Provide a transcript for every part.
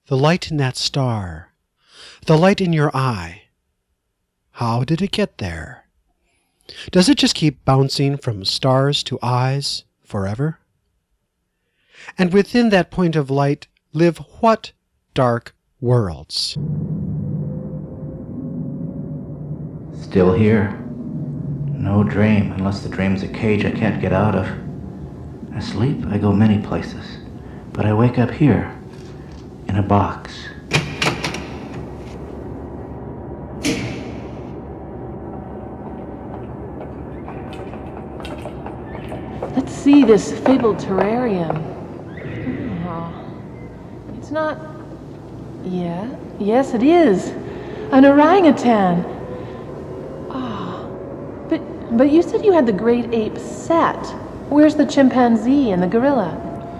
The light in that star, the light in your eye, how did it get there? Does it just keep bouncing from stars to eyes forever? And within that point of light live what dark worlds? Still here. No dream, unless the dream's a cage I can't get out of. Asleep, I go many places, but I wake up here, in a box. Let's see this fabled terrarium. It's not... Yeah, yes it is. An orangutan. But you said you had the great ape set. Where's the chimpanzee and the gorilla?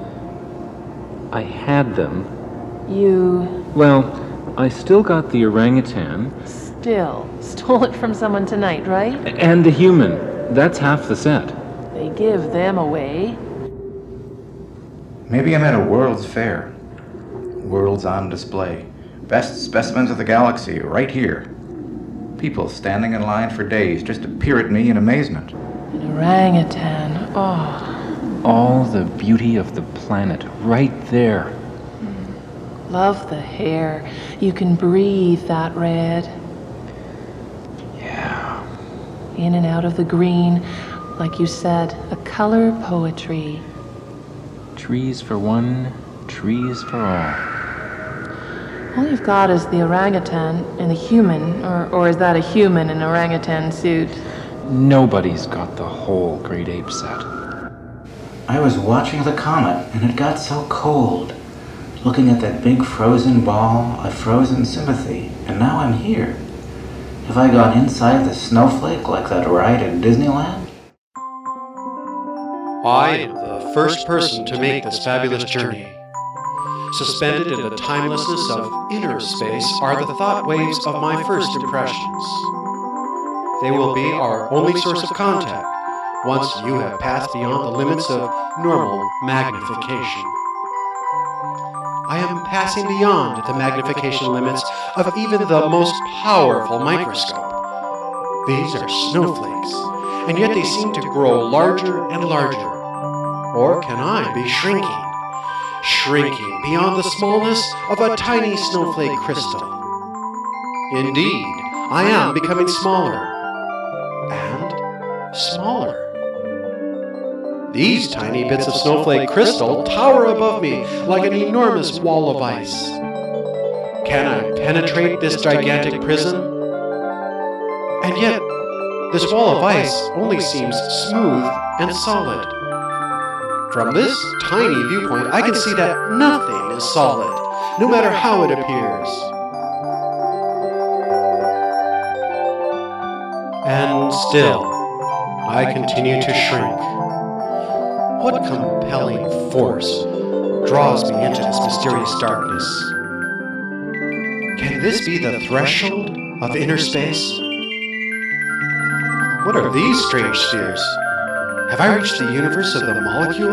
I had them. Well, I still got the orangutan. Still. Stole it from someone tonight, right? And the human. That's half the set. They give them away. Maybe I'm at a World's Fair. Worlds on display. Best specimens of the galaxy, right here. People standing in line for days just to peer at me in amazement. An orangutan. Oh. All the beauty of the planet, right there. Love the hair. You can breathe that red. Yeah. In and out of the green. Like you said, a color poetry. Trees for one, trees for all. All you've got is the orangutan and the human, or is that a human in orangutan suit? Nobody's got the whole great ape set. I was watching the comet, and it got so cold. Looking at that big frozen ball of frozen sympathy, and now I'm here. Have I gone inside the snowflake like that ride at Disneyland? I am the first person to make this fabulous journey. Suspended in the timelessness of inner space are the thought waves of my first impressions. They will be our only source of contact once you have passed beyond the limits of normal magnification. I am passing beyond the magnification limits of even the most powerful microscope. These are snowflakes, and yet they seem to grow larger and larger. Or can I be shrinking? Shrinking beyond the smallness of a tiny snowflake crystal. Indeed, I am becoming smaller and smaller. These tiny bits of snowflake crystal tower above me like an enormous wall of ice. Can I penetrate this gigantic prison? And yet, this wall of ice only seems smooth and solid. From this tiny viewpoint, I can see that nothing is solid, no matter how it appears. And still, I continue to shrink. What compelling force draws me into this mysterious darkness? Can this be the threshold of inner space? What are these strange spheres? Have I reached the universe of the molecule?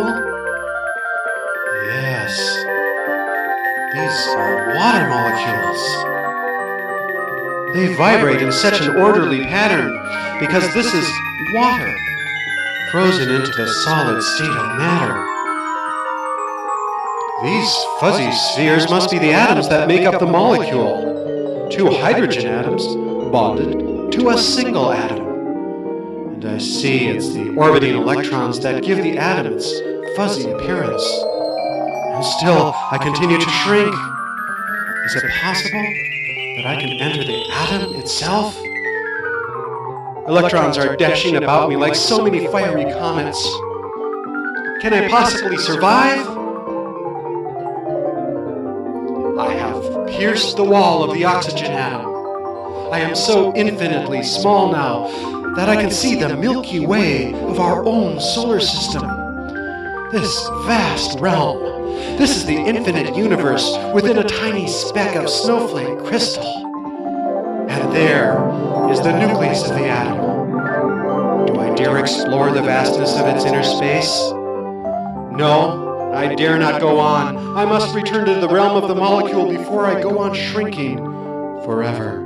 Yes. These are water molecules. They vibrate in such an orderly pattern because this is water, frozen into the solid state of matter. These fuzzy spheres must be the atoms that make up the molecule. Two hydrogen atoms bonded to a single atom. And I see it's the orbiting electrons that give the atom its fuzzy appearance. And still, I continue to shrink. Is it possible that I can enter the atom itself? Electrons are dashing about me like so many fiery comets. Can I possibly survive? I have pierced the wall of the oxygen atom. I am so infinitely small now that I can see the Milky Way of our own solar system. This vast realm, this is the infinite universe within a tiny speck of snowflake crystal. And there is the nucleus of the atom. Do I dare explore the vastness of its inner space? No, I dare not go on. I must return to the realm of the molecule before I go on shrinking forever.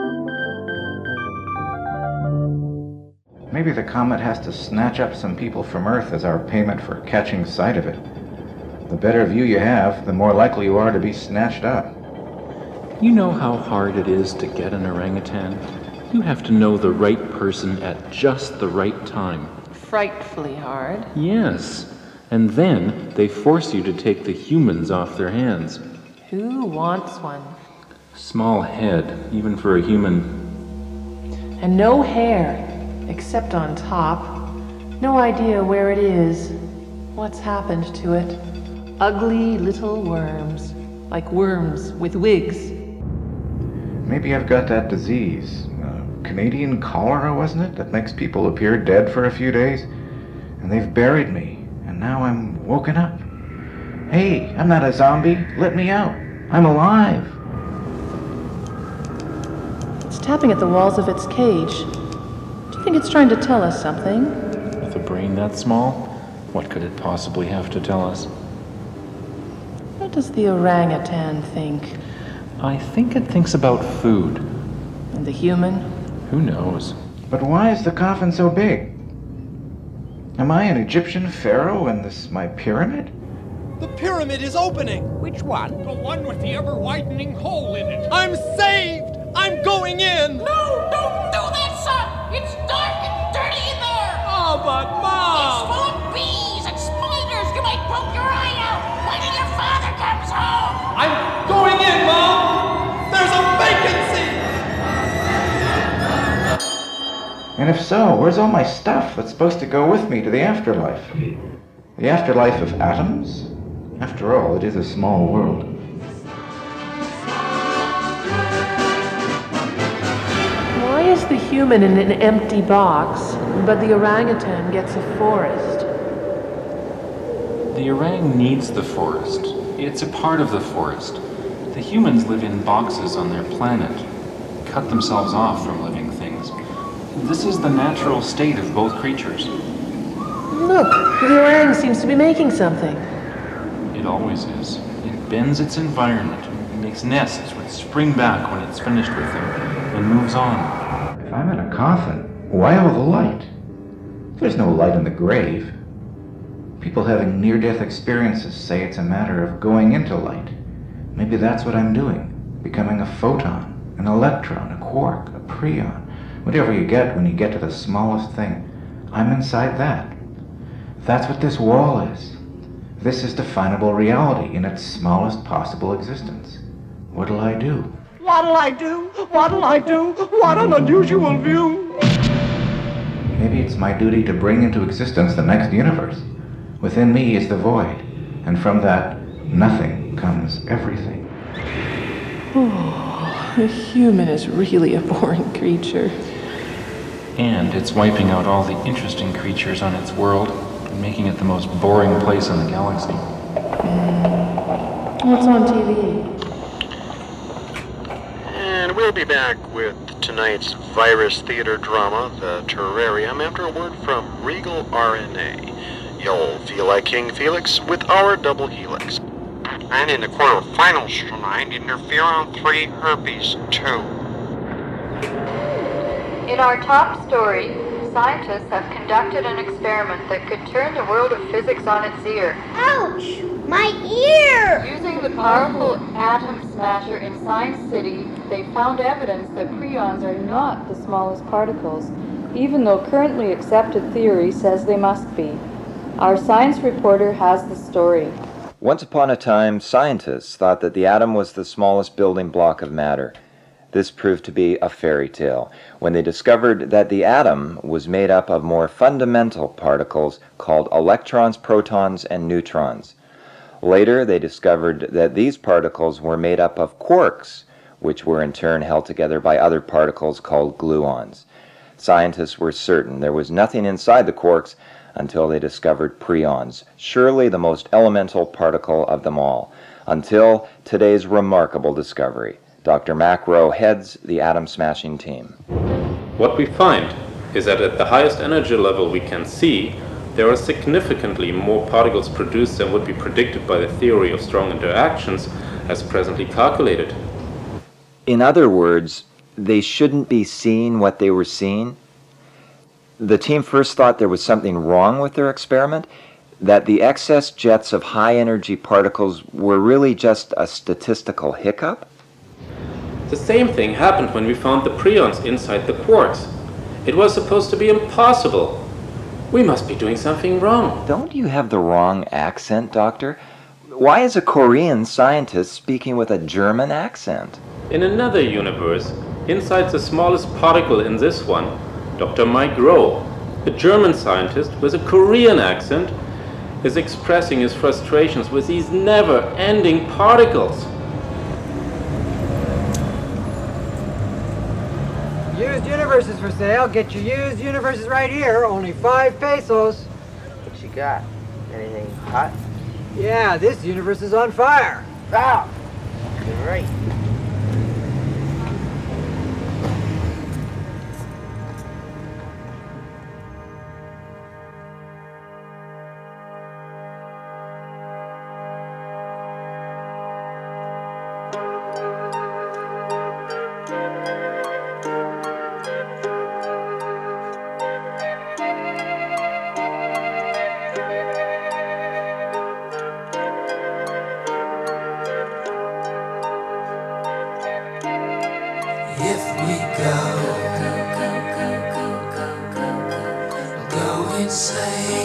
Maybe the comet has to snatch up some people from Earth as our payment for catching sight of it. The better view you have, the more likely you are to be snatched up. You know how hard it is to get an orangutan? You have to know the right person at just the right time. Frightfully hard. Yes. And then they force you to take the humans off their hands. Who wants one? Small head, even for a human. And no hair, except on top. No idea where it is. What's happened to it? Ugly little worms. Like worms with wigs. Maybe I've got that disease. Canadian cholera, wasn't it? That makes people appear dead for a few days. And they've buried me. And now I'm woken up. Hey, I'm not a zombie. Let me out. I'm alive. It's tapping at the walls of its cage. Do you think it's trying to tell us something? With a brain that small, what could it possibly have to tell us? What does the orangutan think? I think it thinks about food. And the human? Who knows? But why is the coffin so big? Am I an Egyptian pharaoh and this my pyramid? The pyramid is opening! Which one? The one with the ever-widening hole in it! I'm saved! I'm going in! No, don't do that, son! It's dark and dirty in there! Oh, but Mom! It's full of bees and spiders! You might poke your eye out! Wait till your father comes home! I'm going in, Mom! There's a vacancy! And if so, where's all my stuff that's supposed to go with me to the afterlife? The afterlife of atoms? After all, it is a small world. Why is the human in an empty box, but the orangutan gets a forest? The orang needs the forest. It's a part of the forest. The humans live in boxes on their planet, cut themselves off from living things. This is the natural state of both creatures. Look, the orang seems to be making something. It always is. It bends its environment, makes nests which spring back when it's finished with them, and moves on. If I'm in a coffin, why all the light? There's no light in the grave. People having near-death experiences say it's a matter of going into light. Maybe that's what I'm doing, becoming a photon, an electron, a quark, a preon. Whatever you get when you get to the smallest thing, I'm inside that. That's what this wall is. This is definable reality in its smallest possible existence. What'll I do? What'll I do? What'll I do? What an unusual view! Maybe it's my duty to bring into existence the next universe. Within me is the void, and from that, nothing comes everything. Oh, the human is really a boring creature. And it's wiping out all the interesting creatures on its world and making it the most boring place in the galaxy. What's on TV? And we'll be back with tonight's virus theater drama, The Terrarium, after a word from Regal RNA. You'll feel like King Felix with our double helix. And in the quarterfinals tonight, Interferon 3 Herpes 2. In our top story, scientists have conducted an experiment that could turn the world of physics on its ear. Ouch! My ear! Using the powerful atom smasher in Science City, they found evidence that preons are not the smallest particles, even though currently accepted theory says they must be. Our science reporter has the story. Once upon a time, scientists thought that the atom was the smallest building block of matter. This proved to be a fairy tale when they discovered that the atom was made up of more fundamental particles called electrons, protons, and neutrons. Later, they discovered that these particles were made up of quarks, which were in turn held together by other particles called gluons. Scientists were certain there was nothing inside the quarks until they discovered preons, surely the most elemental particle of them all, until today's remarkable discovery. Dr. Mac Rowe heads the atom-smashing team. What we find is that at the highest energy level we can see, there are significantly more particles produced than would be predicted by the theory of strong interactions as presently calculated. In other words, they shouldn't be seeing what they were seeing. The team first thought there was something wrong with their experiment, that the excess jets of high-energy particles were really just a statistical hiccup. The same thing happened when we found the preons inside the quarks. It was supposed to be impossible. We must be doing something wrong. Don't you have the wrong accent, Doctor? Why is a Korean scientist speaking with a German accent? In another universe, inside the smallest particle in this one, Dr. Mike Rowe, a German scientist with a Korean accent, is expressing his frustrations with these never-ending particles. Used universes for sale. Get your used universes right here. Only 5 pesos. What you got? Anything hot? Yeah, this universe is on fire. Wow! Great. If we go insane.